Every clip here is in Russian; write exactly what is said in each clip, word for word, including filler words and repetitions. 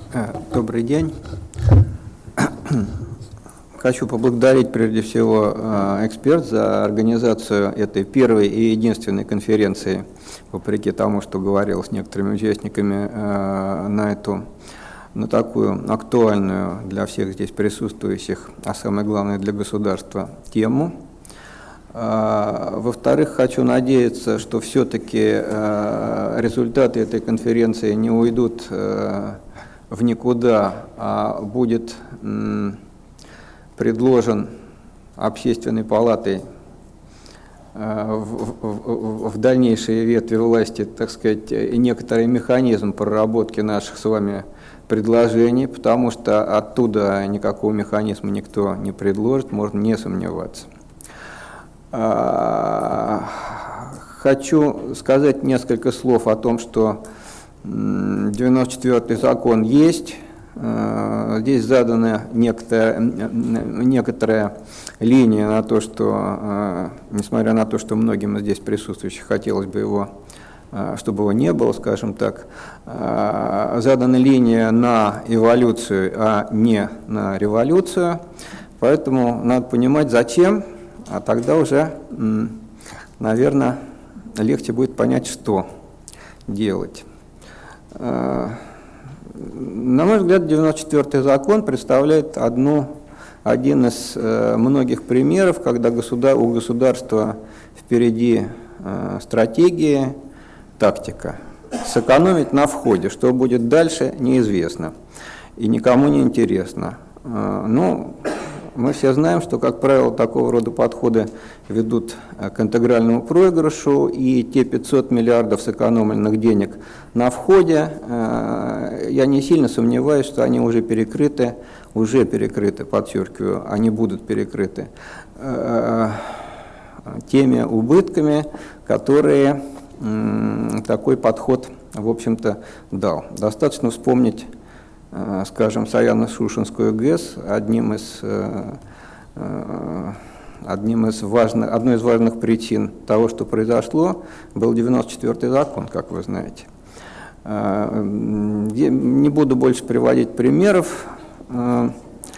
Добрый день. Хочу поблагодарить прежде всего эксперт за организацию этой первой и единственной конференции, вопреки тому, что говорил с некоторыми участниками, на эту, на такую актуальную для всех здесь присутствующих, а самое главное для государства, тему. Во-вторых, хочу надеяться, что все-таки результаты этой конференции не уйдут в никуда, а будет предложен Общественной палатой в, в, в дальнейшие ветви власти, так сказать, некоторый механизм проработки наших с вами предложений, потому что оттуда никакого механизма никто не предложит, можно не сомневаться. Хочу сказать несколько слов о том, что девяносто четвёртый закон есть. Здесь задана некоторая, некоторая линия на то, что, несмотря на то, что многим из здесь присутствующих хотелось бы его, чтобы его не было, скажем так, задана линия на эволюцию, а не на революцию. Поэтому надо понимать, зачем, а тогда уже, наверное, легче будет понять, что делать. На мой взгляд, девяносто четвёртый закон представляет одну, один из э, многих примеров, когда государ, у государства впереди э, стратегия, тактика. Сэкономить на входе, что будет дальше, неизвестно и никому не интересно. Э, ну, мы все знаем, что, как правило, такого рода подходы ведут к интегральному проигрышу, и те пятьсот миллиардов сэкономленных денег на входе, я не сильно сомневаюсь, что они уже перекрыты, уже перекрыты, подчеркиваю, они будут перекрыты теми убытками, которые такой подход, в общем-то, дал. Достаточно вспомнить, скажем, Саяно-Шушенскую ГЭС, одним из, одним из важных, одной из важных причин того, что произошло, был девяносто четвёртый закон, как вы знаете. Не буду больше приводить примеров. Ну,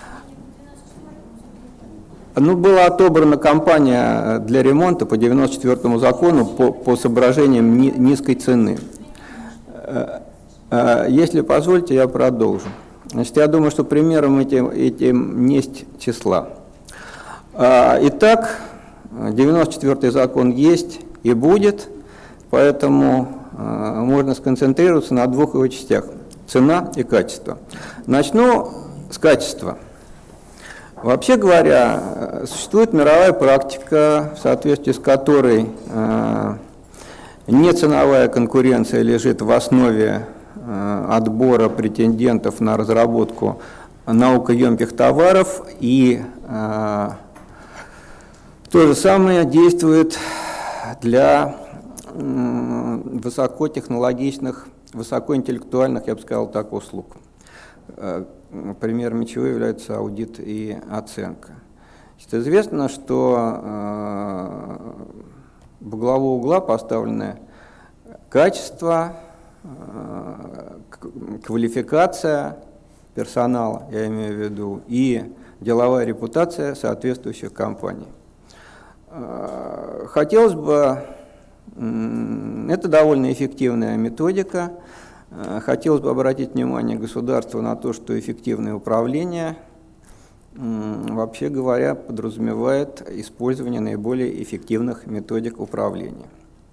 была отобрана компания для ремонта по девяносто четвёртому закону по, по соображениям ни, низкой цены. Если позволите, я продолжу. Значит, я думаю, что примером этим, этим несть числа. Итак, девяносто четвёртый закон есть и будет, поэтому можно сконцентрироваться на двух его частях – цена и качество. Начну с качества. Вообще говоря, существует мировая практика, в соответствии с которой неценовая конкуренция лежит в основе отбора претендентов на разработку наукоемких товаров, и э, то же самое действует для э, высокотехнологичных, высокоинтеллектуальных, я бы сказал так, услуг. Э, примерами чего являются аудит и оценка. Значит, известно, что э, во главу угла поставлены качество, квалификация персонала, я имею в виду, и деловая репутация соответствующих компаний. Хотелось бы, это довольно эффективная методика, хотелось бы обратить внимание государства на то, что эффективное управление, вообще говоря, подразумевает использование наиболее эффективных методик управления.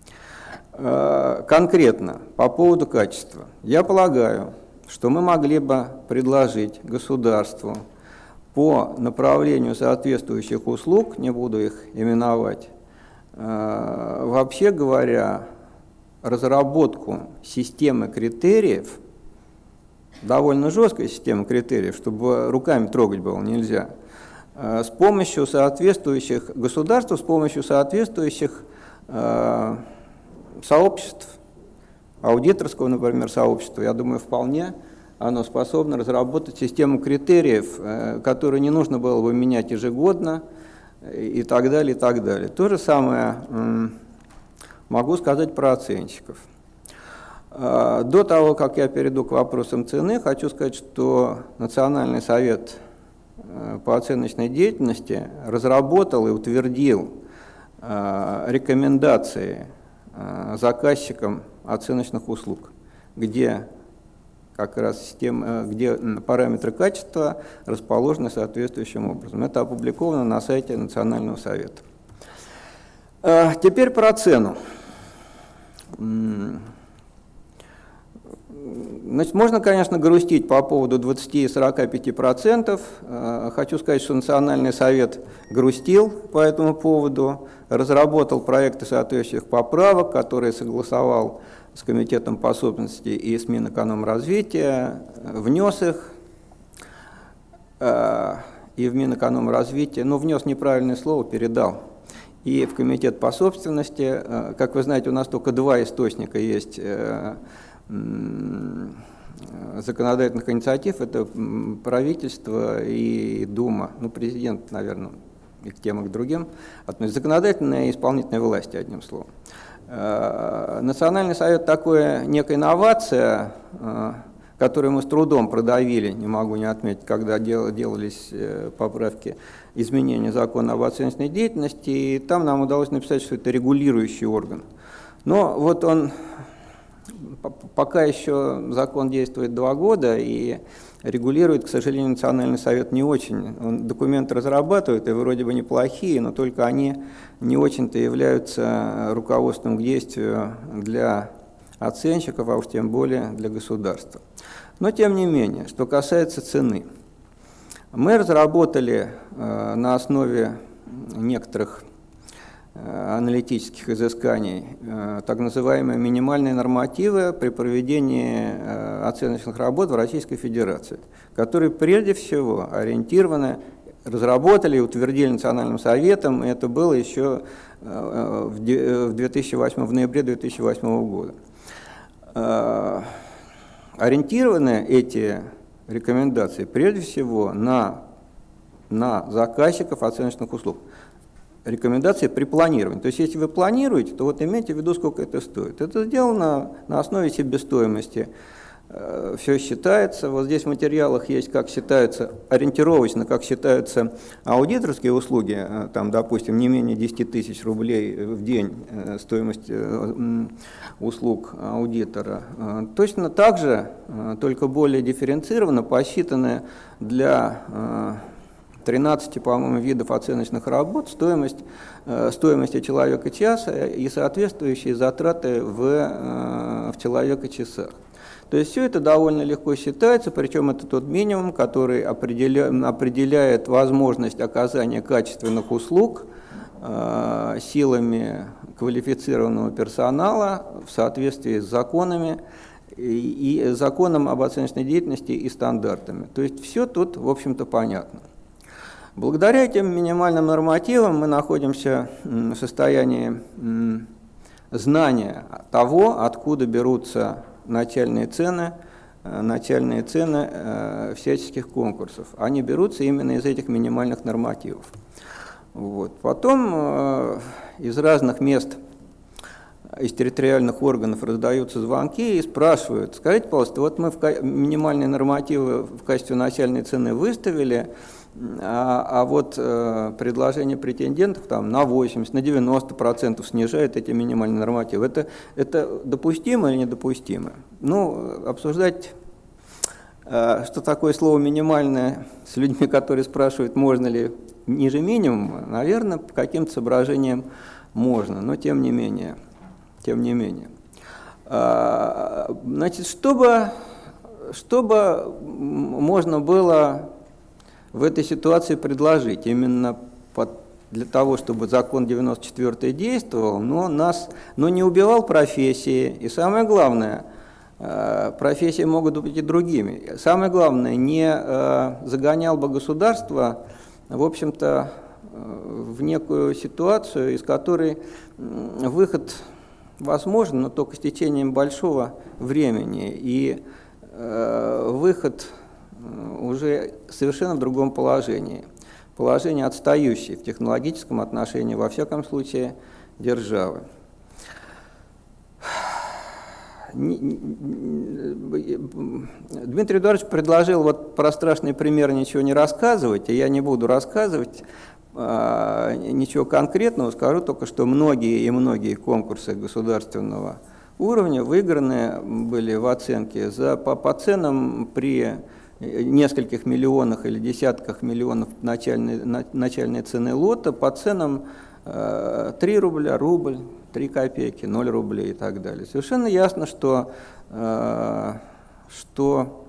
Конкретно по поводу качества. Я полагаю, что мы могли бы предложить государству по направлению соответствующих услуг, не буду их именовать, вообще говоря, разработку системы критериев, довольно жесткой системы критериев, чтобы руками трогать было нельзя, с помощью соответствующих государств, с помощью соответствующих сообществ, аудиторского, например, сообщества, я думаю, вполне оно способно разработать систему критериев, которые не нужно было бы менять ежегодно, и так далее, и так далее. То же самое могу сказать про оценщиков. До того, как я перейду к вопросам цены, хочу сказать, что Национальный совет по оценочной деятельности разработал и утвердил рекомендации заказчикам оценочных услуг, где как раз система, где параметры качества расположены соответствующим образом. Это опубликовано на сайте Национального совета. Теперь про цену. Значит, можно, конечно, грустить по поводу двадцати-сорока пяти процентов. Хочу сказать, что Национальный совет грустил по этому поводу, разработал проекты соответствующих поправок, которые согласовал с Комитетом по собственности и с Минэкономразвития, внес их и в Минэкономразвитие, ну, внес неправильное слово, передал. И в Комитет по собственности, как вы знаете, у нас только два источника есть законодательных инициатив, это правительство и Дума, ну, президент, наверное, и к тем, и к другим, относится законодательная и исполнительная власти, одним словом. Национальный совет такое некая инновация, которую мы с трудом продавили, не могу не отметить, когда дел, делались поправки, изменения закона об оценочной деятельности, и там нам удалось написать, что это регулирующий орган. Но вот он, пока еще закон действует два года, и регулирует, к сожалению, Национальный совет не очень. Он документы разрабатывает, и вроде бы неплохие, но только они не очень-то являются руководством к действию для оценщиков, а уж тем более для государства. Но тем не менее, что касается цены. Мы разработали э, на основе некоторых э, аналитических изысканий э, так называемые минимальные нормативы при проведении э, оценочных работ в Российской Федерации, которые прежде всего ориентированы, разработали и утвердили Национальным советом, и это было еще э, в, две тысячи восьмом, в ноябре две тысячи восьмого года. Э, ориентированы эти рекомендации прежде всего на, на заказчиков оценочных услуг. Рекомендации при планировании. То есть если вы планируете, то вот имейте в виду, сколько это стоит. Это сделано на основе себестоимости. Все считается. Вот здесь в материалах есть, как считаются, ориентировочно, как считаются аудиторские услуги, там, допустим, не менее десяти тысяч рублей в день стоимость услуг аудитора. Точно так же, только более дифференцированно, посчитаны для тринадцати, по-моему, видов оценочных работ стоимость, стоимости человека-часа и соответствующие затраты в, в человека-часах. То есть все это довольно легко считается, причем это тот минимум, который определя, определяет возможность оказания качественных услуг э, силами квалифицированного персонала в соответствии с законами и, и законом об оценочной деятельности и стандартами. То есть все тут, в общем-то, понятно. Благодаря этим минимальным нормативам мы находимся в состоянии знания того, откуда берутся начальные цены, начальные цены э, всяческих конкурсов. Они берутся именно из этих минимальных нормативов. Вот. Потом э, из разных мест, из территориальных органов раздаются звонки и спрашивают: скажите, пожалуйста, вот мы в ка- минимальные нормативы в качестве начальной цены выставили, а, а вот э, предложение претендентов там, на восемьдесят, на девяносто процентов снижает эти минимальные нормативы. Это, это допустимо или недопустимо? Ну, обсуждать, э, что такое слово «минимальное» с людьми, которые спрашивают, можно ли ниже минимума, наверное, по каким-то соображениям можно, но тем не менее. Тем не менее. А, значит, чтобы, чтобы можно было в этой ситуации предложить, именно под, для того, чтобы закон девяносто четвёртый действовал, но, нас, но не убивал профессии, и самое главное, профессии могут быть и другими. Самое главное, не загонял бы государство, в общем-то, в некую ситуацию, из которой выход возможен, но только с течением большого времени, и выход уже совершенно в другом положении. Положение отстающее в технологическом отношении, во всяком случае, державы. Дмитрий Эдуардович предложил вот про страшный пример ничего не рассказывать, и я не буду рассказывать ничего конкретного, скажу только, что многие и многие конкурсы государственного уровня выиграны были в оценке за, по, по ценам при нескольких миллионах или десятках миллионов начальной, на, начальной цены лота, по ценам э, три рубля, рубль, три копейки, ноль рублей и так далее. Совершенно ясно, что, э, что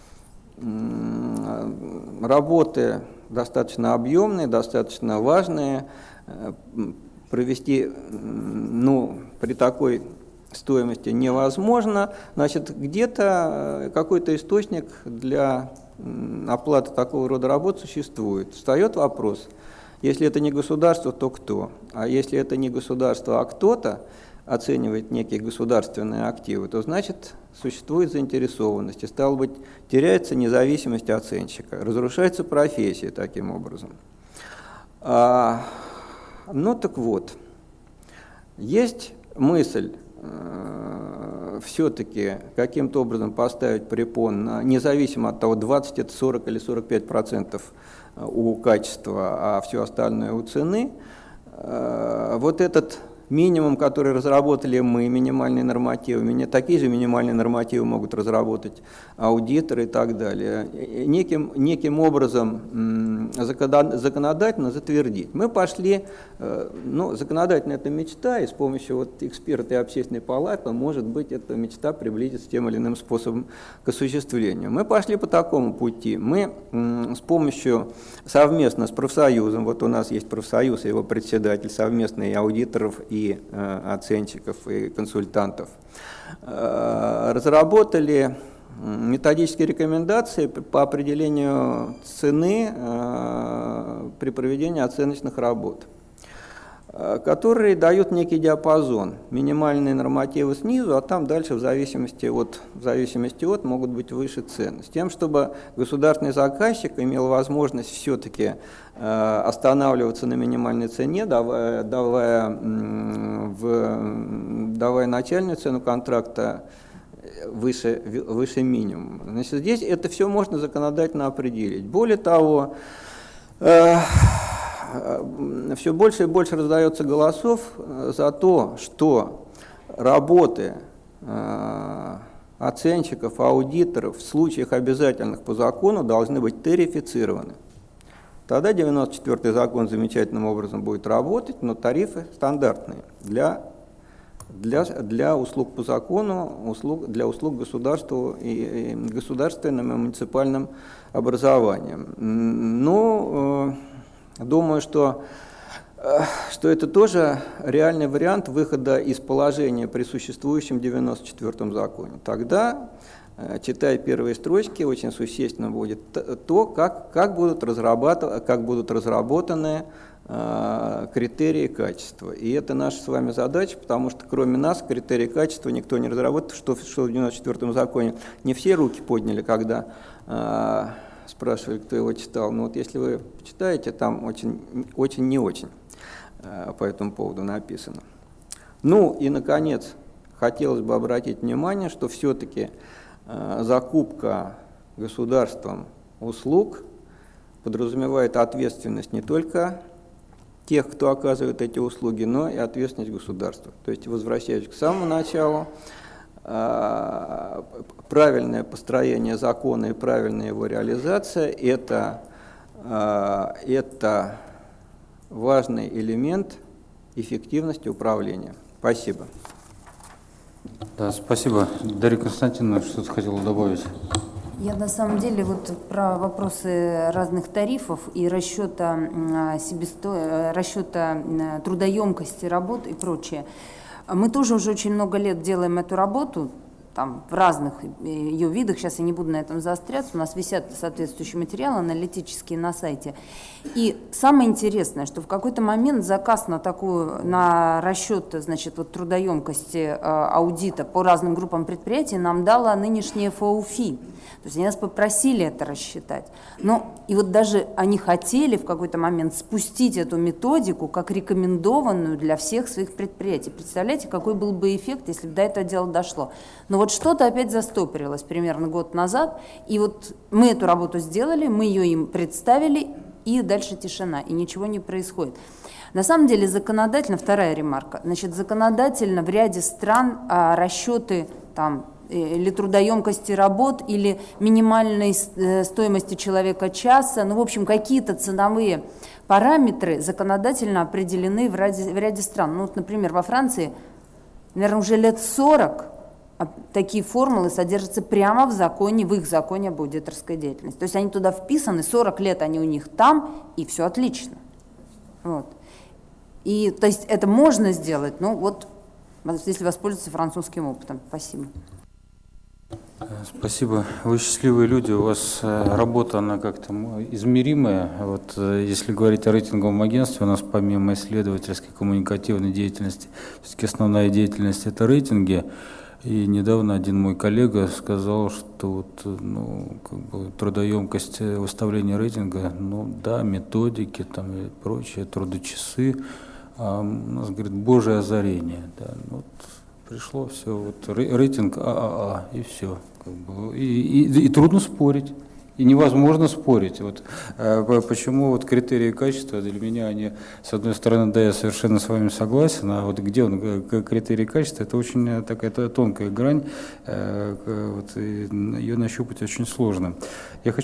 э, работы достаточно объемные, достаточно важные, э, провести ну, при такой стоимости невозможно, значит, где-то какой-то источник для оплаты такого рода работ существует. Встает вопрос, если это не государство, то кто? А если это не государство, а кто-то оценивает некие государственные активы, то значит существует заинтересованность, и стало быть, теряется независимость оценщика, разрушается профессия таким образом. А, ну так вот, есть мысль все-таки каким-то образом поставить препон, на, независимо от того, двадцать это сорок или сорок пять процентов у качества, а все остальное у цены, вот этот минимум, который разработали мы, минимальные нормативы, такие же минимальные нормативы могут разработать аудиторы и так далее, неким, неким образом законодательно затвердить. Мы пошли, ну, законодательно это мечта, и с помощью вот эксперта и общественной палаты, может быть, эта мечта приблизится тем или иным способом к осуществлению. Мы пошли по такому пути. Мы с помощью, совместно с профсоюзом, вот у нас есть профсоюз и его председатель, совместно и аудиторов, и оценщиков, и консультантов, разработали методические рекомендации по определению цены при проведении оценочных работ, которые дают некий диапазон, минимальные нормативы снизу, а там дальше в зависимости от, в зависимости от могут быть выше цены, с тем, чтобы государственный заказчик имел возможность все-таки э, останавливаться на минимальной цене, давая, давая, в, давая начальную цену контракта выше, выше минимума. Значит, здесь это все можно законодательно определить. Более того, э, все больше и больше раздается голосов за то, что работы э, оценщиков, аудиторов в случаях обязательных по закону должны быть тарифицированы. Тогда девяносто четвёртый закон замечательным образом будет работать, но тарифы стандартные для, для, для услуг по закону, услуг, для услуг государству и, и государственным и муниципальным образованием. Ну, э, Думаю, что, что это тоже реальный вариант выхода из положения при существующем девяносто четвёртом законе. Тогда, читая первые строчки, очень существенно будет то, как, как, будут, как будут разработаны э, критерии качества. И это наша с вами задача, потому что кроме нас критерии качества никто не разработал, что, что в девяносто четвёртом законе не все руки подняли, когда э, спрашивали, кто его читал. Но вот если вы читаете, там очень, очень не очень э, по этому поводу написано. Ну и, наконец, хотелось бы обратить внимание, что все-таки э, закупка государством услуг подразумевает ответственность не только тех, кто оказывает эти услуги, но и ответственность государства. То есть, возвращаясь к самому началу, правильное построение закона и правильная его реализация – это, это важный элемент эффективности управления. Спасибо. Да, спасибо. Дарья Константиновна, что-то хотела добавить. Я на самом деле вот про вопросы разных тарифов и расчета, себесто... расчета трудоемкости работ и прочее. Мы тоже уже очень много лет делаем эту работу, там, в разных ее видах, сейчас я не буду на этом заостряться, у нас висят соответствующие материалы аналитические на сайте. И самое интересное, что в какой-то момент заказ на такую, на расчет, значит, вот трудоемкости э, аудита по разным группам предприятий нам дала нынешняя эф о у эф и. То есть они нас попросили это рассчитать. Но и вот даже они хотели в какой-то момент спустить эту методику как рекомендованную для всех своих предприятий. Представляете, какой был бы эффект, если бы до этого дела дошло. Но вот что-то опять застопорилось примерно год назад, и вот мы эту работу сделали, мы ее им представили, и дальше тишина, и ничего не происходит. На самом деле законодательно, вторая ремарка, значит, законодательно в ряде стран а, расчеты там, или трудоемкости работ, или минимальной стоимости человека часа, ну, в общем, какие-то ценовые параметры законодательно определены в ряде, в ряде стран. Ну, вот, например, во Франции, наверное, уже лет сорок такие формулы содержатся прямо в законе, в их законе об аудиторской деятельности. То есть они туда вписаны, сорок лет они у них там, и все отлично. Вот. И, то есть это можно сделать, ну вот, если воспользоваться французским опытом. Спасибо. Спасибо. Вы счастливые люди, у вас работа, она как-то измеримая. Вот, если говорить о рейтинговом агентстве, у нас помимо исследовательской, коммуникативной деятельности, все-таки основная деятельность – это рейтинги. И недавно один мой коллега сказал, что вот, ну, как бы трудоемкость выставления рейтинга, ну да, методики там и прочее, трудочасы, а у нас, говорит, божье озарение. Да, вот пришло все, вот рейтинг ААА, и все. Как бы, и, и, и трудно спорить. И невозможно спорить. Вот, э, почему вот критерии качества для меня, они, с одной стороны, да, я совершенно с вами согласен, а вот где он, критерий качества, это очень такая тонкая грань, э, вот, ее нащупать очень сложно. Я хочу